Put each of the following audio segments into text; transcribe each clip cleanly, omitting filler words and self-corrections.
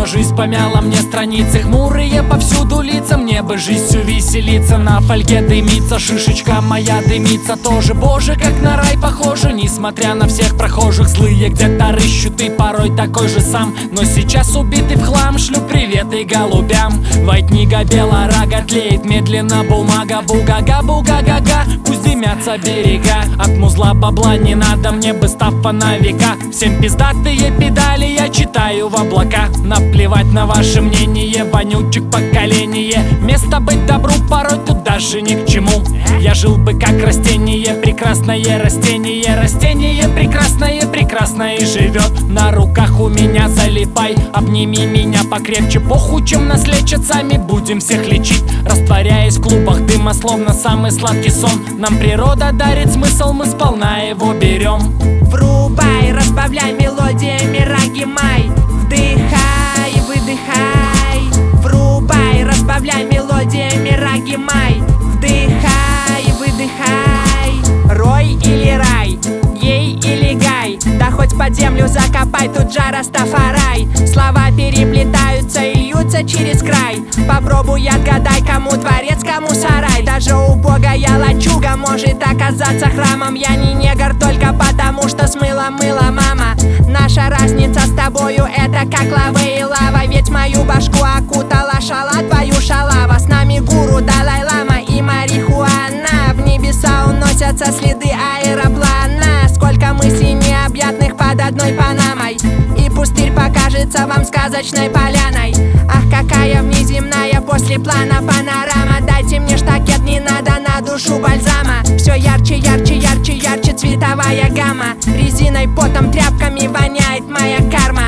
Но жизнь помяла мне страницы, хмурые повсюду лица. Мне бы жизнь увеселиться, на фольге дымится шишечка моя дымится тоже. Боже, как на рай похоже, несмотря на всех прохожих. Злые где-то рыщут, и порой такой же сам. Но сейчас убитый в хлам, шлю приветы голубям. Вайтнига белорага, тлеет медленно бумага. Буга-га-буга-га-га, пусть дымятся берега. От музла бабла не надо, мне бы ставка на века. Всем пиздатые педали я читаю в облака. Наплевать на ваше мнение, вонючек поколение. Место быть добру порой тут даже ни к чему. Я жил бы как растение, прекрасное растение. Растение прекрасное, прекрасное и живет. На руках у меня залипай, обними меня покрепче. Похуй, чем нас лечат, сами будем всех лечить. Растворяясь в клубах дыма, словно самый сладкий сон. Нам природа дарит смысл, мы сполна его берем. Врубай, разбавляй мелодиями раги май. Вдыхай, выдыхай. Врубай, разбавляй мелодиями раги май. Вдыхай, выдыхай. Рой или рай, ей или гай. Да хоть под землю закопай, тут же Растафарай. Слова переплетаются и льются через край. Попробуй отгадай, кому дворец, кому сарай. Даже убогая лачуга может оказаться храмом. Я не негр только потому, что смыла мыло мама. Наша разница с тобою это как лава и лава. Ведь мою башку окутала шала, твою шалава. С нами гуру, Далай-лама и марихуана. В небеса уносятся следы аэроплана. Сколько мыслей необъятных под одной панамой. И пустырь покажется вам сказочной поляной. Ах, какая внеземная после плана панорама. Дайте мне штакет, не надо на душу бальзама. Все ярче, ярче, ярче, ярче цветовая гамма. Резиной, потом, тряпками воняет моя карма.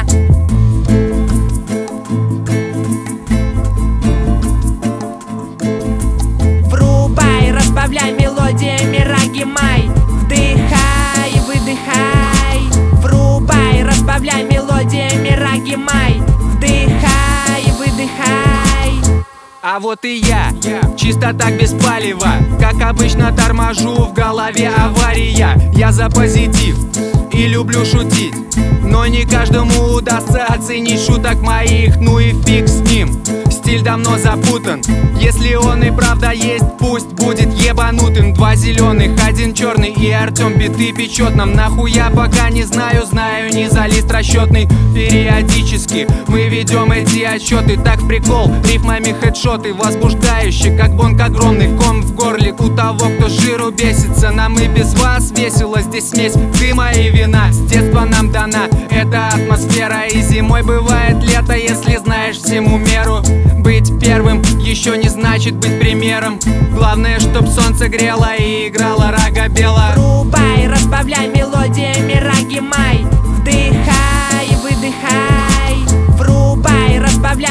Врубай, разбавляй мелодиями раги май. Вдыхай, выдыхай. Врубай, разбавляй мелодиями раги май. Вдыхай, выдыхай. А вот и я, чисто так без палева. Как обычно торможу, в голове авария. Я за позитив и люблю шутить, но не каждому удастся оценить шуток моих. Ну и фиг с ним, стиль давно запутан. Если он и правда есть, пусть будет ебанутым. Два зеленых, один черный и Артем биты печет нам. Нахуя пока не знаю, знаю не за лист расчетный. Периодически мы ведем эти отчеты. Так в прикол, рифмами хедшоты возбуждающие, как бонг огромный ком в горле у того, кто жиру бесится. Нам и без вас весело, здесь смесь дыма и вина. С детства нам дана эта атмосфера, и зимой бывает лето, если знаешь всему меру. Быть первым еще не значит быть примером. Главное, чтоб солнце грело и играла рага бела. Врубай, разбавляй мелодиями раги май. Вдыхай, выдыхай. Врубай, разбавляй